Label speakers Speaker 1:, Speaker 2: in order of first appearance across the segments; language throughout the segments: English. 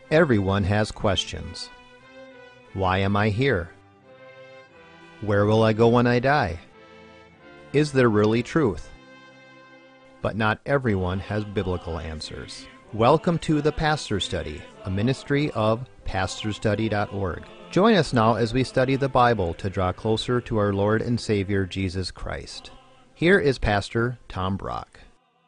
Speaker 1: Everyone has questions. Why am I here? Where will I go when I die? Is there really truth? But not everyone has biblical answers. Welcome to The Pastor Study, a ministry of pastorstudy.org. Join us now as we study the Bible to draw closer to our Lord and Savior Jesus Christ. Here is Pastor Tom Brock.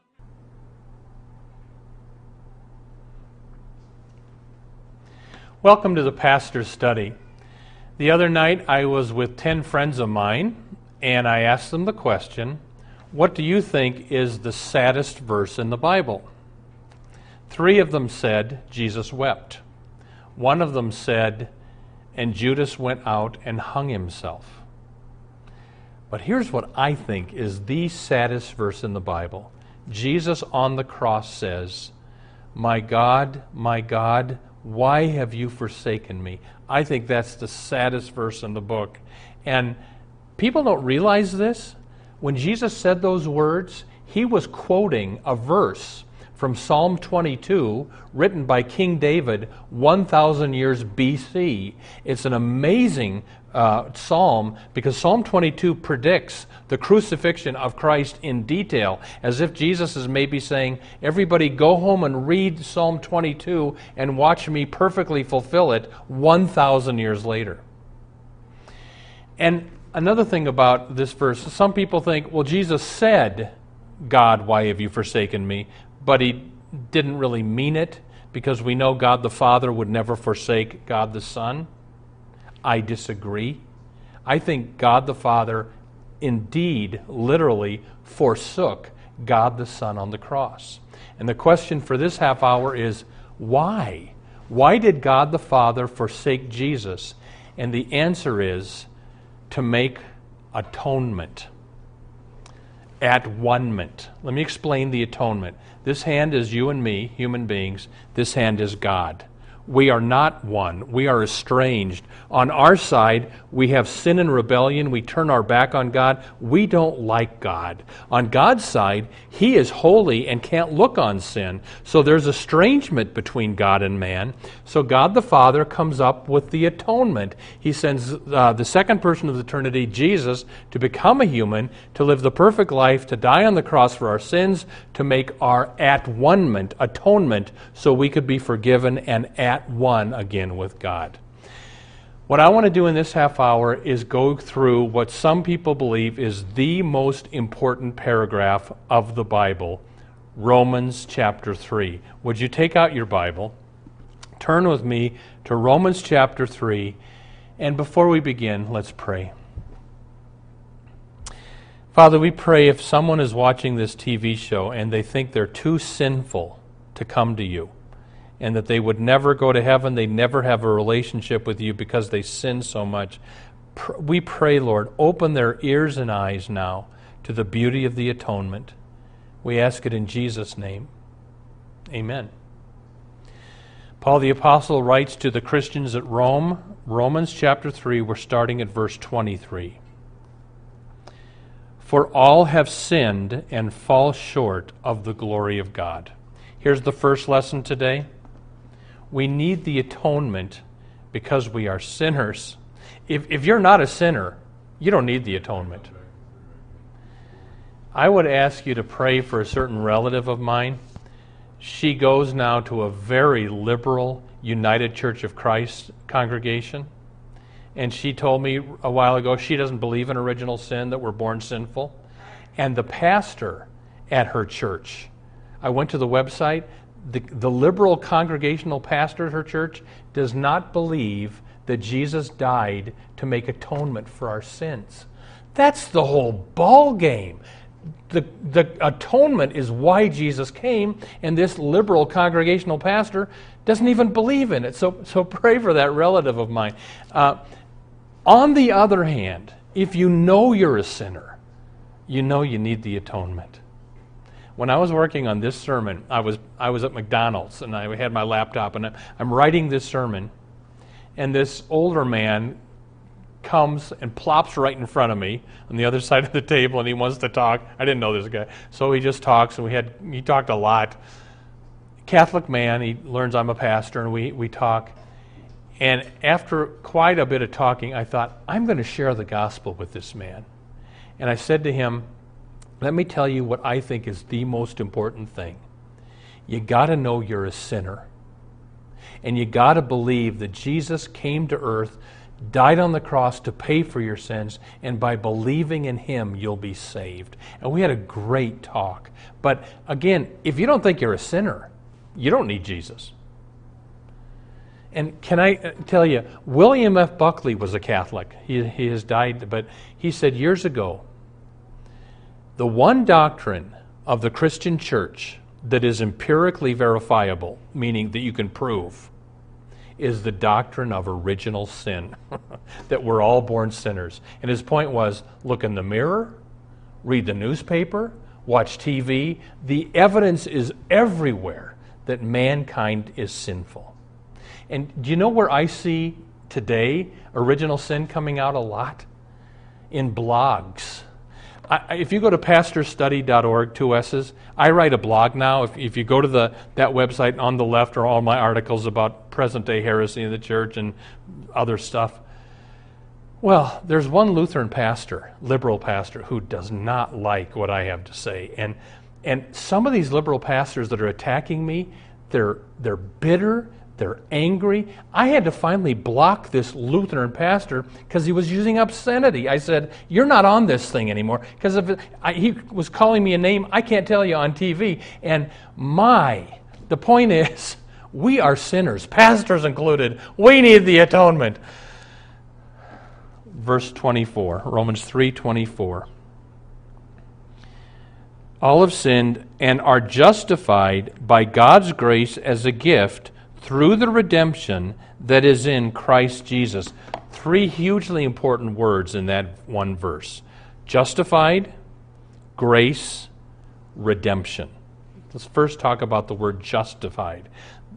Speaker 2: Welcome to the Pastor's Study. The other night I was with 10 friends of mine and I asked them the question, what do you think is the saddest verse in the Bible? 3 of them said, Jesus wept. 1 of them said, and Judas went out and hung himself. But here's what I think is the saddest verse in the Bible. Jesus on the cross says, my God, why have you forsaken me? I think that's the saddest verse in the book. And people don't realize this. When Jesus said those words, he was quoting a verse from Psalm 22, written by King David 1,000 years BC. It's an amazing psalm because Psalm 22 predicts the crucifixion of Christ in detail, as if Jesus is maybe saying, everybody go home and read Psalm 22 and watch me perfectly fulfill it 1,000 years later. And another thing about this verse, some people think, well, Jesus said, God, why have you forsaken me? But he didn't really mean it, because we know God the Father would never forsake God the Son. I disagree. I think God the Father indeed, literally, forsook God the Son on the cross. And the question for this half hour is, why? Why did God the Father forsake Jesus? And the answer is to make atonement. At-one-ment. Let me explain the atonement. This hand is you and me, human beings. This hand is God. We are not one. We are estranged. On our side, we have sin and rebellion. We turn our back on God. We don't like God. On God's side, he is holy and can't look on sin. So there's estrangement between God and man. So God the Father comes up with the atonement. He sends the second person of the Trinity, Jesus, to become a human, to live the perfect life, to die on the cross for our sins, to make our at-one-ment, atonement, so we could be forgiven and at one again with God. What I want to do in this half hour is go through what some people believe is the most important paragraph of the Bible, Romans chapter 3. Would you take out your Bible, turn with me to Romans chapter 3, and before we begin, let's pray. Father, we pray if someone is watching this TV show and they think they're too sinful to come to you, and that they would never go to heaven, they never have a relationship with you because they sin so much. We pray, Lord, open their ears and eyes now to the beauty of the atonement. We ask it in Jesus' name. Amen. Paul the Apostle writes to the Christians at Rome, Romans chapter 3, we're starting at verse 23. For all have sinned and fall short of the glory of God. Here's the first lesson today. We need the atonement because we are sinners. If you're not a sinner, you don't need the atonement. I would ask you to pray for a certain relative of mine. She goes now to a very liberal United Church of Christ congregation. And she told me a while ago she doesn't believe in original sin, that we're born sinful. And the pastor at her church, I went to the website, the liberal congregational pastor at her church does not believe that Jesus died to make atonement for our sins. That's the whole ball game. The atonement is why Jesus came, and this liberal congregational pastor doesn't even believe in it. So pray for that relative of mine. On the other hand, if you know you're a sinner, you know you need the atonement. When I was working on this sermon, I was at McDonald's and I had my laptop and I'm writing this sermon, and this older man comes and plops right in front of me on the other side of the table, and he wants to talk. I didn't know this guy, so he just talks, and he talked a lot. Catholic man. He learns I'm a pastor, and we talk. And after quite a bit of talking, I thought, I'm going to share the gospel with this man. And I said to him, let me tell you what I think is the most important thing. You got to know you're a sinner. And you got to believe that Jesus came to earth, died on the cross to pay for your sins, and by believing in him, you'll be saved. And we had a great talk. But again, if you don't think you're a sinner, you don't need Jesus. And can I tell you, William F. Buckley was a Catholic. He has died, but he said years ago, the one doctrine of the Christian church that is empirically verifiable, meaning that you can prove, is the doctrine of original sin, that we're all born sinners. And his point was, look in the mirror, read the newspaper, watch TV. The evidence is everywhere that mankind is sinful. And do you know where I see today original sin coming out a lot? In blogs. If you go to pastorstudy.org, 2 S's, I write a blog now. If you go to that website, on the left are all my articles about present-day heresy in the church and other stuff. Well, there's one Lutheran pastor, liberal pastor, who does not like what I have to say. And some of these liberal pastors that are attacking me, they're bitter, they're angry. I had to finally block this Lutheran pastor because he was using obscenity. I said, you're not on this thing anymore. Because he was calling me a name I can't tell you on TV. And the point is, we are sinners, pastors included. We need the atonement. Verse 24, Romans 3:24. All have sinned and are justified by God's grace as a gift through the redemption that is in Christ Jesus. 3 hugely important words in that one verse. Justified, grace, redemption. Let's first talk about the word justified.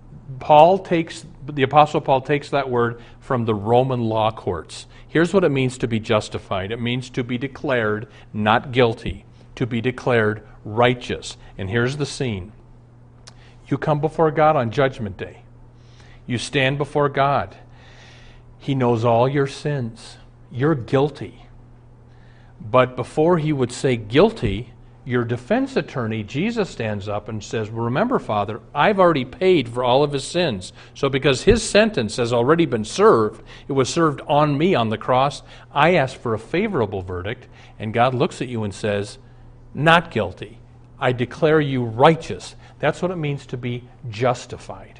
Speaker 2: The Apostle Paul takes that word from the Roman law courts. Here's what it means to be justified. It means to be declared not guilty, to be declared righteous. And here's the scene. You come before God on Judgment Day. You stand before God. He knows all your sins. You're guilty. But before he would say guilty, your defense attorney, Jesus, stands up and says, remember, Father, I've already paid for all of his sins. So because his sentence has already been served, it was served on me on the cross, I asked for a favorable verdict, and God looks at you and says, not guilty. I declare you righteous. That's what it means to be justified.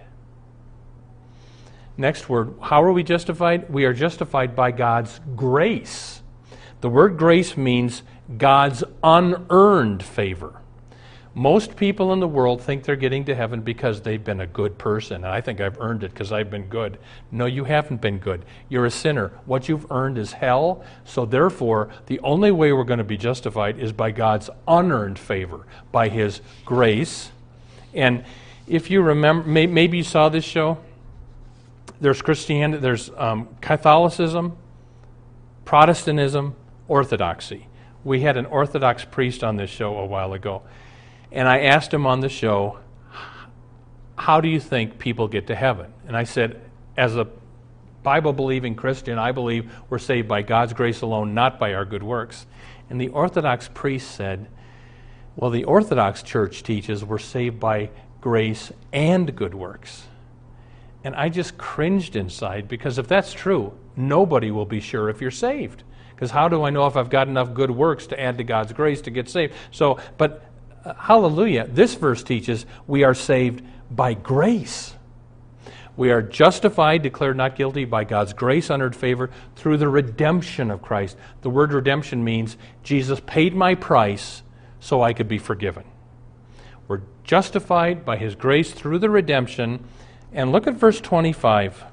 Speaker 2: Next word, how are we justified? We are justified by God's grace. The word grace means God's unearned favor. Most people in the world think they're getting to heaven because they've been a good person. And I think I've earned it because I've been good. No, you haven't been good. You're a sinner. What you've earned is hell. So therefore, the only way we're going to be justified is by God's unearned favor, by his grace. And if you remember, maybe you saw this show. There's Christianity, there's Catholicism, Protestantism, Orthodoxy. We had an Orthodox priest on this show a while ago, and I asked him on the show, how do you think people get to heaven? And I said, as a Bible-believing Christian, I believe we're saved by God's grace alone, not by our good works. And the Orthodox priest said, well, the Orthodox Church teaches we're saved by grace and good works. And I just cringed inside, because if that's true, nobody will be sure if you're saved. Because how do I know if I've got enough good works to add to God's grace to get saved? But hallelujah, this verse teaches we are saved by grace. We are justified, declared not guilty by God's grace, unearned favor, through the redemption of Christ. The word redemption means Jesus paid my price so I could be forgiven. We're justified by his grace through the redemption. And look at verse 25.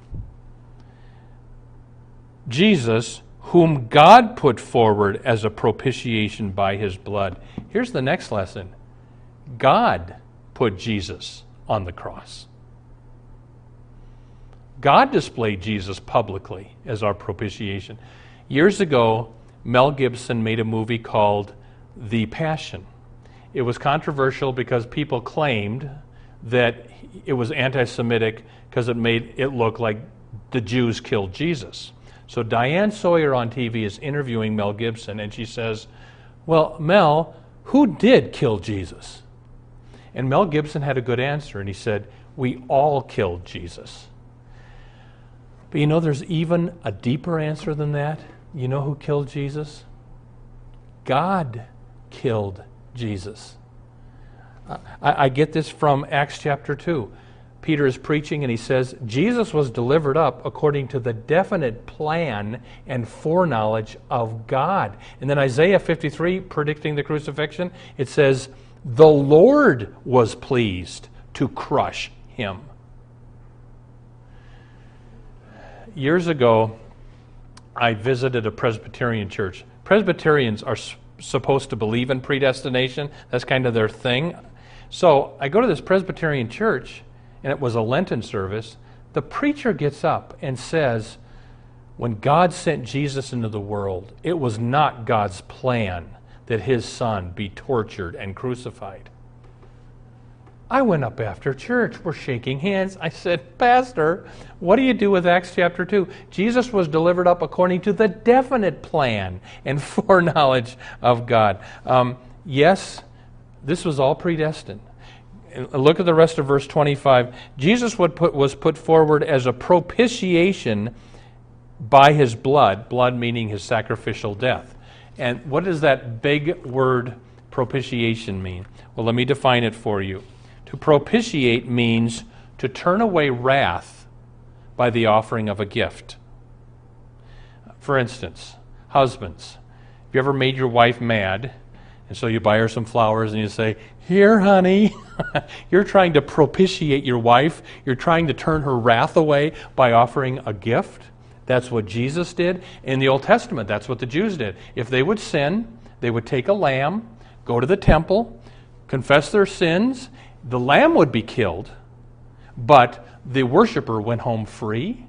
Speaker 2: Jesus, whom God put forward as a propitiation by his blood. Here's the next lesson. God put Jesus on the cross. God displayed Jesus publicly as our propitiation. Years ago, Mel Gibson made a movie called The Passion. It was controversial because people claimed that it was anti-Semitic because it made it look like the Jews killed Jesus. So Diane Sawyer on TV is interviewing Mel Gibson, and she says, well, Mel, who did kill Jesus? And Mel Gibson had a good answer, and he said, we all killed Jesus. But you know, there's even a deeper answer than that. You know who killed Jesus? God killed Jesus. I get this from Acts chapter 2. Peter is preaching and he says, Jesus was delivered up according to the definite plan and foreknowledge of God. And then Isaiah 53, predicting the crucifixion, it says, the Lord was pleased to crush him. Years ago, I visited a Presbyterian church. Presbyterians are supposed to believe in predestination. That's kind of their thing. So I go to this Presbyterian church, and it was a Lenten service. The preacher gets up and says, when God sent Jesus into the world, it was not God's plan that his son be tortured and crucified. I went up after church. We're shaking hands. I said, Pastor, what do you do with Acts chapter 2? Jesus was delivered up according to the definite plan and foreknowledge of God. Yes, this was all predestined. Look at the rest of verse 25. Jesus was put forward as a propitiation by his blood, blood meaning his sacrificial death. And what does that big word propitiation mean? Well, let me define it for you. To propitiate means to turn away wrath by the offering of a gift. For instance, husbands, have you ever made your wife mad? And so you buy her some flowers and you say, here, honey. You're trying to propitiate your wife. You're trying to turn her wrath away by offering a gift. That's what Jesus did. In the Old Testament, that's what the Jews did. If they would sin, they would take a lamb, go to the temple, confess their sins. The lamb would be killed, but the worshiper went home free.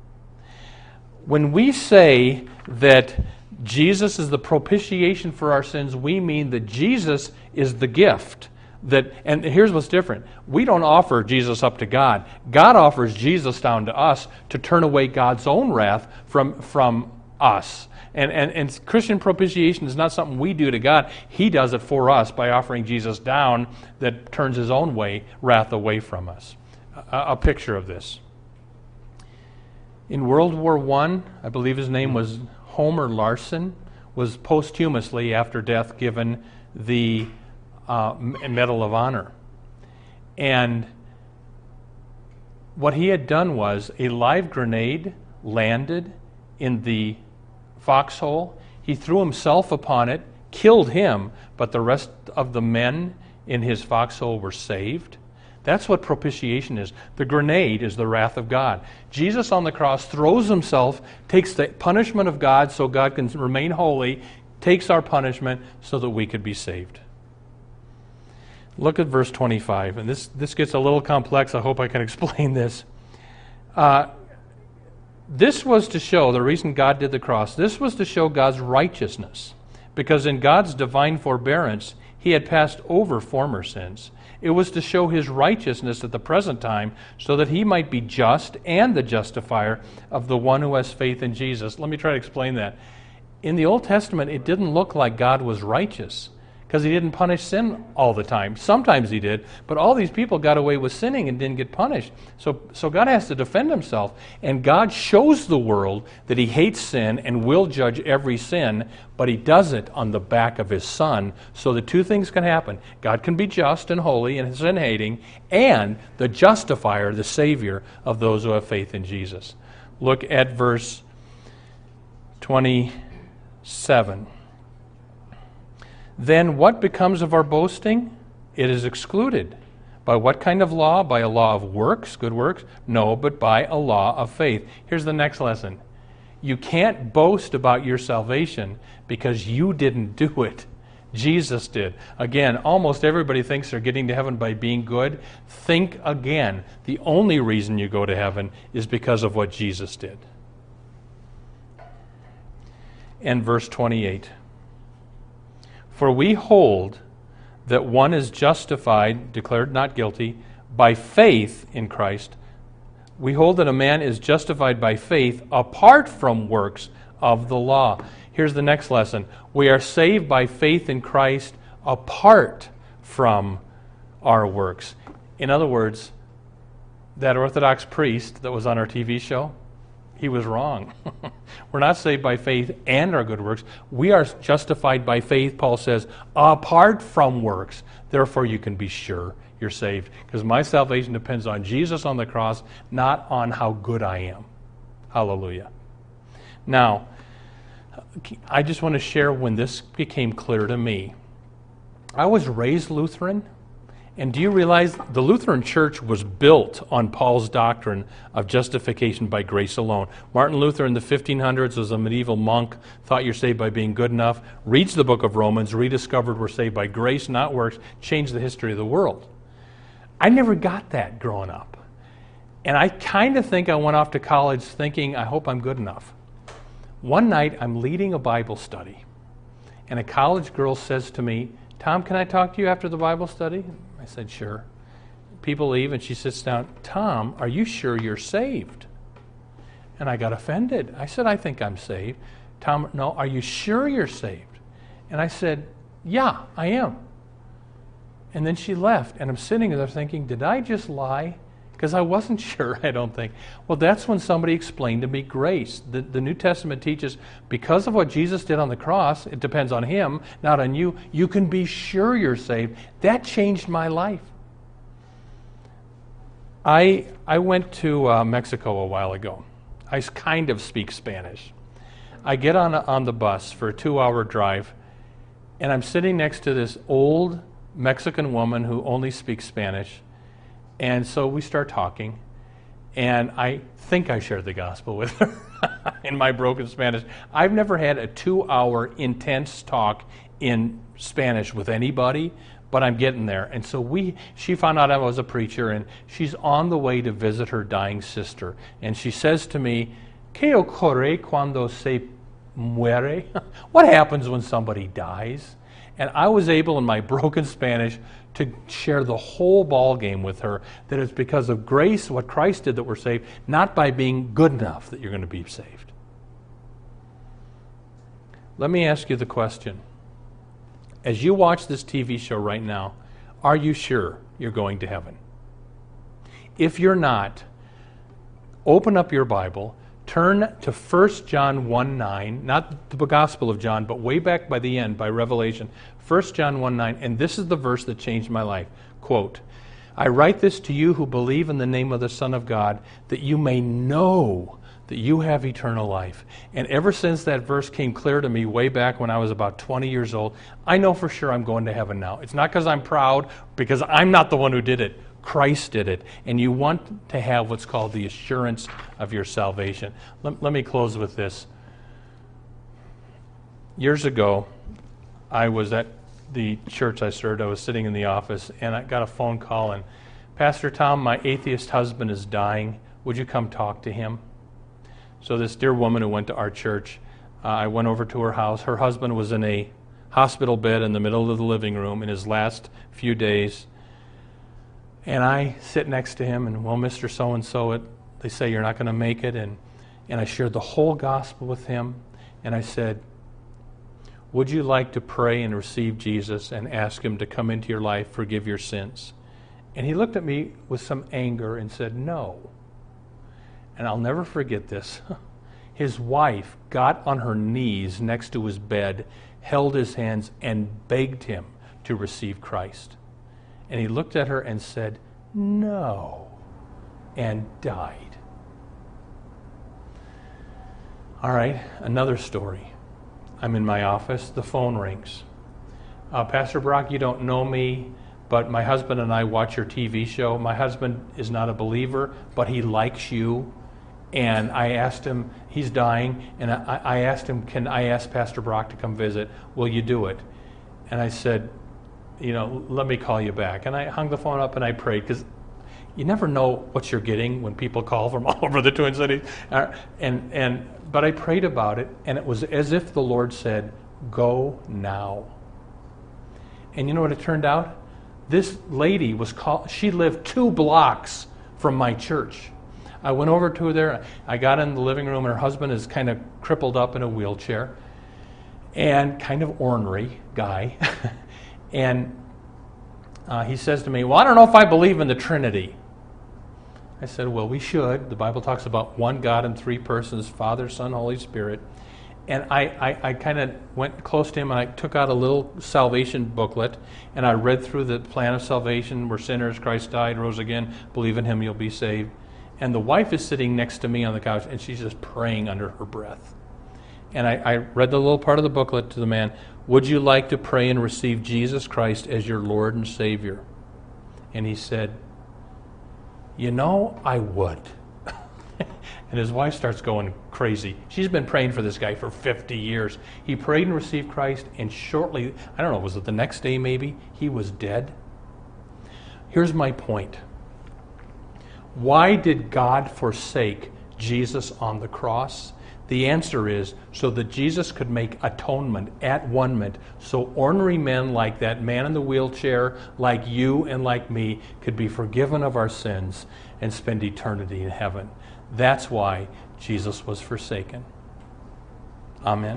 Speaker 2: When we say that Jesus is the propitiation for our sins, we mean that Jesus is the gift. And here's what's different. We don't offer Jesus up to God. God offers Jesus down to us to turn away God's own wrath from us. And Christian propitiation is not something we do to God. He does it for us by offering Jesus down that turns his own wrath away from us. A picture of this. In World War I believe his name was Homer Larson, was posthumously after death given the Medal of Honor. And what he had done was a live grenade landed in the foxhole. He threw himself upon it, killed him, but the rest of the men in his foxhole were saved. That's what propitiation is. The grenade is the wrath of God. Jesus on the cross throws himself, takes the punishment of God so God can remain holy, takes our punishment so that we could be saved. Look at verse 25, and this gets a little complex. I hope I can explain this. This was to show, the reason God did the cross, this was to show God's righteousness, because in God's divine forbearance, he had passed over former sins. It was to show his righteousness at the present time so that he might be just and the justifier of the one who has faith in Jesus. Let me try to explain that. In the Old Testament, it didn't look like God was righteous because he didn't punish sin all the time. Sometimes he did, but all these people got away with sinning and didn't get punished. So God has to defend himself, and God shows the world that he hates sin and will judge every sin, but he does it on the back of his Son, so that two things can happen. God can be just and holy and sin-hating, and the justifier, the Savior of those who have faith in Jesus. Look at verse 27. Then what becomes of our boasting? It is excluded. By what kind of law? By a law of works, good works? No, but by a law of faith. Here's the next lesson. You can't boast about your salvation because you didn't do it. Jesus did. Again, almost everybody thinks they're getting to heaven by being good. Think again. The only reason you go to heaven is because of what Jesus did. And verse 28. For we hold that one is justified, declared not guilty, by faith in Christ, we hold that a man is justified by faith apart from works of the law. Here's the next lesson. We are saved by faith in Christ apart from our works. In other words, that Orthodox priest that was on our TV show, he was wrong. We're not saved by faith and our good works. We are justified by faith, Paul says, apart from works. Therefore, you can be sure you're saved. Because my salvation depends on Jesus on the cross, not on how good I am. Hallelujah. Now, I just want to share when this became clear to me. I was raised Lutheran, and do you realize the Lutheran Church was built on Paul's doctrine of justification by grace alone? Martin Luther in the 1500s was a medieval monk, thought you're saved by being good enough, reads the book of Romans, rediscovered we're saved by grace, not works, changed the history of the world. I never got that growing up. And I kind of think I went off to college thinking, I hope I'm good enough. One night, I'm leading a Bible study, and a college girl says to me, Tom, can I talk to you after the Bible study? I said, sure. People leave, and she sits down. Tom, are you sure you're saved? And I got offended. I said, I think I'm saved. Tom, no, are you sure you're saved? And I said, yeah, I am. And then she left, and I'm sitting there thinking, did I just lie? Because I wasn't sure, I don't think. Well, that's when somebody explained to me grace. The New Testament teaches because of what Jesus did on the cross, it depends on him, not on you. You can be sure you're saved. That changed my life. I went to Mexico a while ago. I kind of speak Spanish. I get on the bus for a 2-hour drive, and I'm sitting next to this old Mexican woman who only speaks Spanish. And so we start talking, and I think I shared the gospel with her in my broken Spanish. I've never had a 2-hour intense talk in Spanish with anybody, but I'm getting there. And so she found out I was a preacher, and she's on the way to visit her dying sister. And she says to me, ¿Qué ocurre cuando se muere? What happens when somebody dies? And I was able, in my broken Spanish, to share the whole ball game with her, that it's because of grace, what Christ did, that we're saved, not by being good enough that you're going to be saved. Let me ask you the question. As you watch this TV show right now, are you sure you're going to heaven? If you're not, open up your Bible, turn to 1 John 1:9, not the Gospel of John, but way back by the end, by Revelation, 1 John 1:9, and this is the verse that changed my life. Quote, I write this to you who believe in the name of the Son of God, that you may know that you have eternal life. And ever since that verse came clear to me way back when I was about 20 years old, I know for sure I'm going to heaven now. It's not because I'm proud, because I'm not the one who did it. Christ did it. And you want to have what's called the assurance of your salvation. Let me close with this. Years ago, I was at the church I served. I was sitting in the office, and I got a phone call, and Pastor Tom, my atheist husband is dying. Would you come talk to him? So this dear woman who went to our church, I went over to her house. Her husband was in a hospital bed in the middle of the living room in his last few days. And I sit next to him, and, well, Mr. So-and-so, they say you're not going to make it. And I shared the whole gospel with him. And I said, would you like to pray and receive Jesus and ask him to come into your life, forgive your sins? And he looked at me with some anger and said, no. And I'll never forget this. His wife got on her knees next to his bed, held his hands, and begged him to receive Christ. And he looked at her and said, no, and died. All right, another story. I'm in my office, the phone rings. Pastor Brock, you don't know me, but my husband and I watch your TV show. My husband is not a believer, but he likes you. And I asked him, he's dying, and I asked him, can I ask Pastor Brock to come visit? Will you do it? And I said, let me call you back. And I hung the phone up and I prayed, because you never know what you're getting when people call from all over the Twin Cities. But I prayed about it, and it was as if the Lord said, go now. And you know what it turned out? This lady she lived 2 blocks from my church. I went over to her there. I got in the living room, and her husband is kind of crippled up in a wheelchair and kind of ornery guy. And he says to me, well, I don't know if I believe in the Trinity. I said, well, we should. The Bible talks about one God in 3 persons, Father, Son, Holy Spirit. And I kind of went close to him, and I took out a little salvation booklet, and I read through the plan of salvation. We're sinners, Christ died, rose again, believe in him, you'll be saved. And the wife is sitting next to me on the couch, and she's just praying under her breath. And I read the little part of the booklet to the man. Would you like to pray and receive Jesus Christ as your Lord and Savior? And he said, I would. And his wife starts going crazy. She's been praying for this guy for 50 years. He prayed and received Christ, and shortly, I don't know, was it the next day maybe, he was dead? Here's my point. Why did God forsake Jesus on the cross? The answer is so that Jesus could make atonement, at-one-ment, so ordinary men like that man in the wheelchair, like you and like me, could be forgiven of our sins and spend eternity in heaven. That's why Jesus was forsaken. Amen.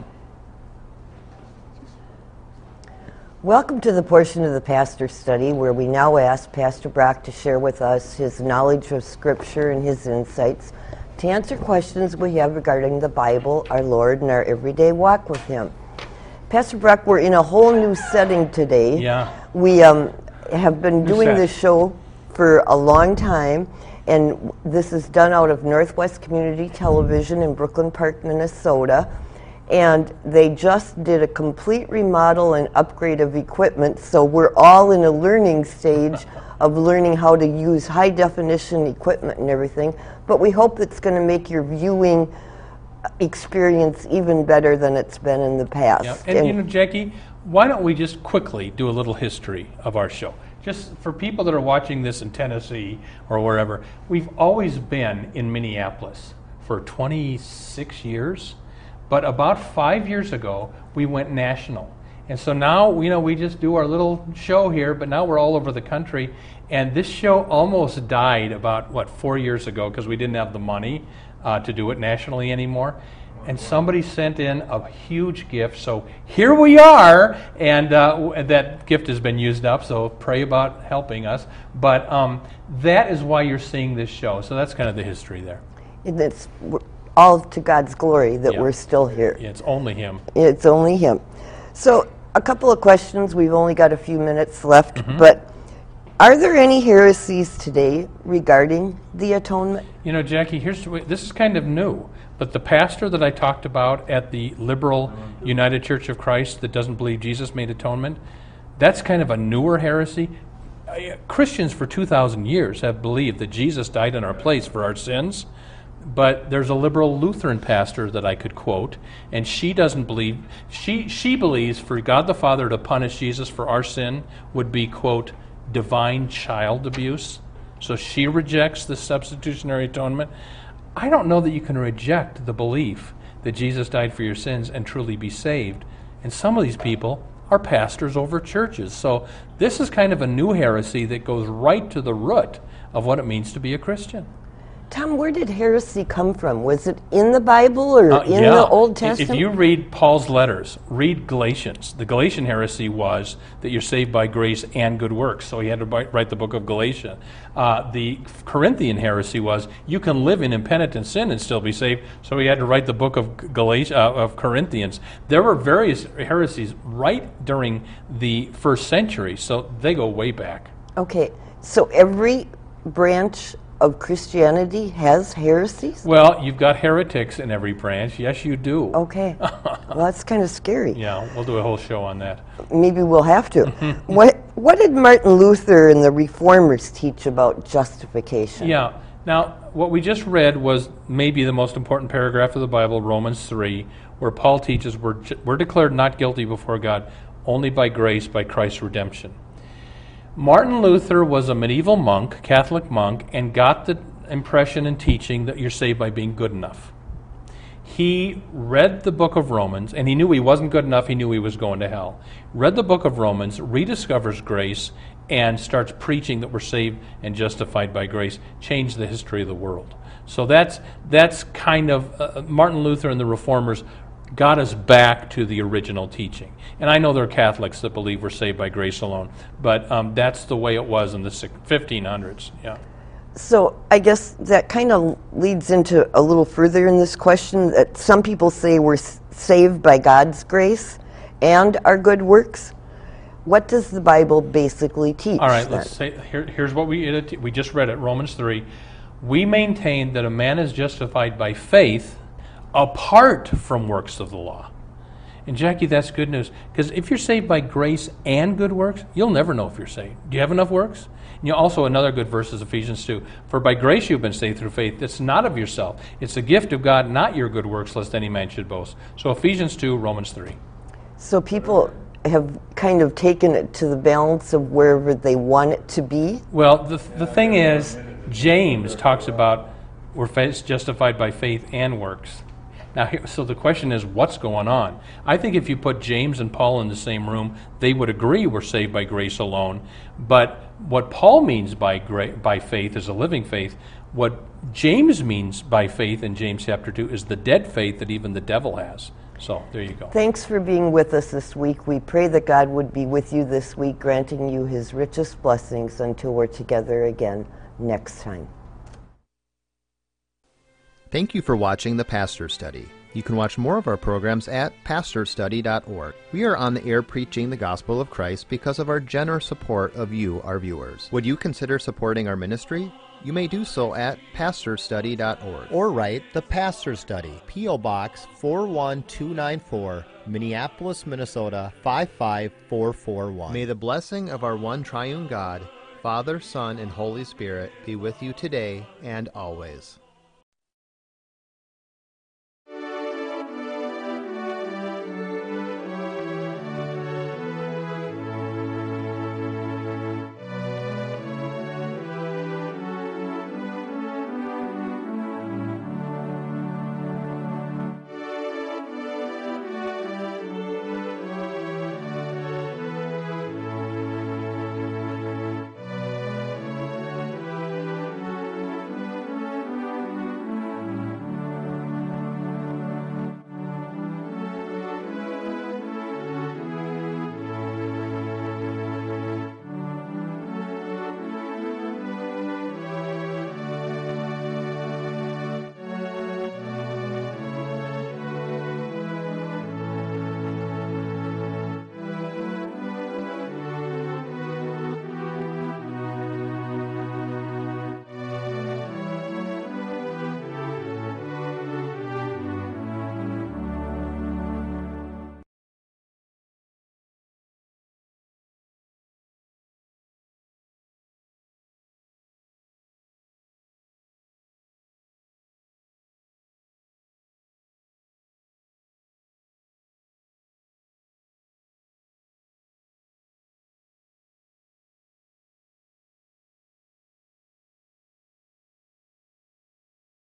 Speaker 3: Welcome to the portion of the Pastor Study where we now ask Pastor Brock to share with us his knowledge of Scripture and his insights to answer questions we have regarding the Bible, our Lord, and our everyday walk with Him. Pastor Brock, we're in a whole new setting today.
Speaker 2: Yeah.
Speaker 3: We have been doing this show for a long time, and this is done out of Northwest Community Television in Brooklyn Park, Minnesota. And they just did a complete remodel and upgrade of equipment, so we're all in a learning stage of learning how to use high-definition equipment and everything. But we hope it's going to make your viewing experience even better than it's been in the past.
Speaker 2: Yeah. And Jackie, why don't we just quickly do a little history of our show? Just for people that are watching this in Tennessee or wherever, we've always been in Minneapolis for 26 years, but about 5 years ago, we went national. And so now, we just do our little show here, but now we're all over the country. And this show almost died about, 4 years ago, because we didn't have the money to do it nationally anymore. And somebody sent in a huge gift, so here we are, and that gift has been used up, so pray about helping us. But that is why you're seeing this show, so that's kind of the history there.
Speaker 3: And it's all to God's glory that we're still here.
Speaker 2: Yeah, it's only Him.
Speaker 3: It's only Him. So a couple of questions. We've only got a few minutes left, but are there any heresies today regarding the atonement?
Speaker 2: Jackie, this is kind of new. But the pastor that I talked about at the Liberal United Church of Christ that doesn't believe Jesus made atonement, that's kind of a newer heresy. Christians for 2,000 years have believed that Jesus died in our place for our sins, but there's a liberal Lutheran pastor that I could quote, and she doesn't believe, she believes for God the Father to punish Jesus for our sin would be, quote, divine child abuse. So she rejects the substitutionary atonement. I don't know that you can reject the belief that Jesus died for your sins and truly be saved. And some of these people are pastors over churches. So this is kind of a new heresy that goes right to the root of what it means to be a Christian.
Speaker 3: Tom, where did heresy come from? Was it in the Bible or in the Old Testament?
Speaker 2: If you read Paul's letters, read Galatians. The Galatian heresy was that you're saved by grace and good works, so he had to write the book of Galatia. The Corinthian heresy was you can live in impenitent sin and still be saved, so he had to write the book of Corinthians. There were various heresies right during the first century, so they go way back. Okay,
Speaker 3: so every branch of Christianity has heresies?
Speaker 2: Well, you've got heretics in every branch. Yes, you do.
Speaker 3: Okay. Well, that's kind of scary.
Speaker 2: Yeah, we'll do a whole show on that.
Speaker 3: Maybe we'll have to. What did Martin Luther and the Reformers teach about justification?
Speaker 2: Yeah. Now, what we just read was maybe the most important paragraph of the Bible, Romans 3, where Paul teaches we're declared not guilty before God only by grace, by Christ's redemption. Martin Luther was a medieval monk, Catholic monk, and got the impression and teaching that you're saved by being good enough. He read the book of Romans, and he knew he wasn't good enough, he knew he was going to hell. Read the book of Romans, rediscovers grace, and starts preaching that we're saved and justified by grace, changed the history of the world. So that's kind of Martin Luther and the Reformers got us back to the original teaching. And I know there are Catholics that believe we're saved by grace alone, but that's the way it was in the 1500s. Yeah.
Speaker 3: So I guess that kind of leads into a little further in this question, that some people say we're saved by God's grace and our good works. What does the Bible basically teach?
Speaker 2: All right, let's say here's what we just read it, Romans 3. We maintain that a man is justified by faith apart from works of the law. And Jackie, that's good news, because if you're saved by grace and good works, you'll never know if you're saved. Do you have enough works? And also another good verse is Ephesians 2. For by grace you've been saved through faith. It's not of yourself. It's a gift of God, not your good works, lest any man should boast. So Ephesians 2, Romans 3.
Speaker 3: So people have kind of taken it to the balance of wherever they want it to be?
Speaker 2: Well, the thing is, James talks about we're justified by faith and works. Now, so the question is, what's going on? I think if you put James and Paul in the same room, they would agree we're saved by grace alone. But what Paul means by faith is a living faith. What James means by faith in James chapter 2 is the dead faith that even the devil has. So there you go.
Speaker 3: Thanks for being with us this week. We pray that God would be with you this week, granting you his richest blessings until we're together again next time.
Speaker 1: Thank you for watching The Pastor Study. You can watch more of our programs at pastorstudy.org. We are on the air preaching the gospel of Christ because of our generous support of you, our viewers. Would you consider supporting our ministry? You may do so at pastorstudy.org. Or write The Pastor Study, P.O. Box 41294, Minneapolis, Minnesota 55441. May the blessing of our one triune God, Father, Son, and Holy Spirit be with you today and always.